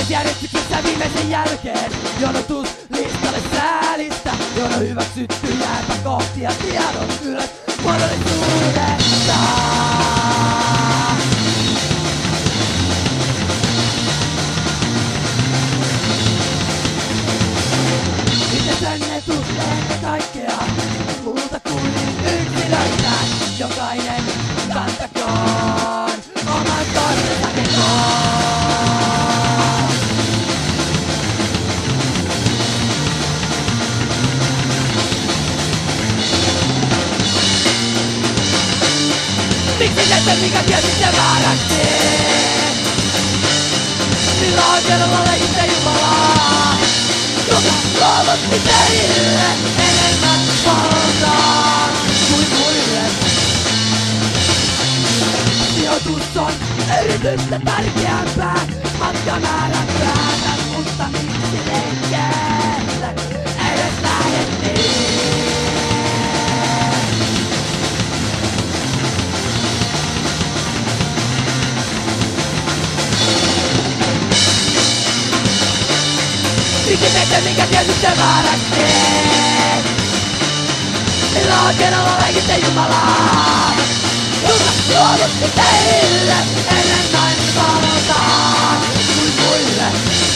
Vuosijärjestyksessä viimeisen jälkeen jonotuslistalle säälistä, jono hyväksytty jääpä kohti ja tiedon ylös muodollisuudesta. Itsesennetut ennen kaikkea muuta kuin yksilöitä. Jokainen kantakoon oman kortensa kekoon. Miksi teette mikä tiesitte vääräksi? Milloin kerralla leikitte Jumalaa, joka luovutti teille enemmän valtaa kuin muille. Sijoitus on yritystä tärkeämpää, matkamäärän päätän, mutta miksi leikkeelle edes lähdettiin? Miksi teette mikä tiesitte vääräksi? Milloin kerralla leikitte Jumalaa, joka luovutti teille enemmän valtaa kuin muille.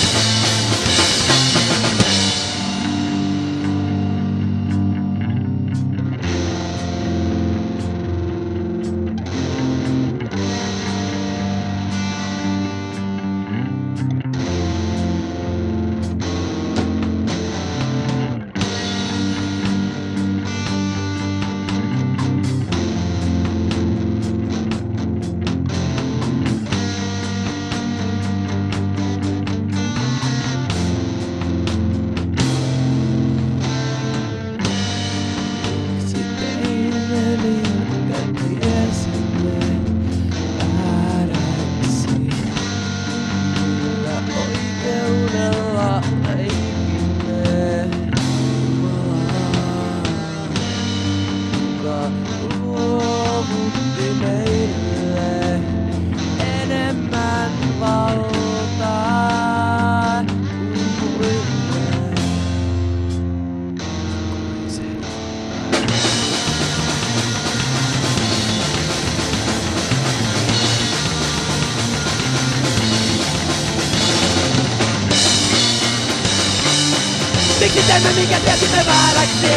Miksi teemme minkä tiesimme vääräksi?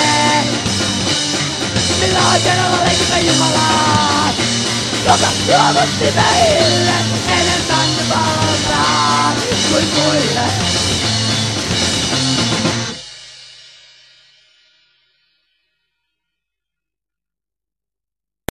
Milloin kerralla leikimme Jumalaa, joka luovutti meille enemmän valtaa kuin muille.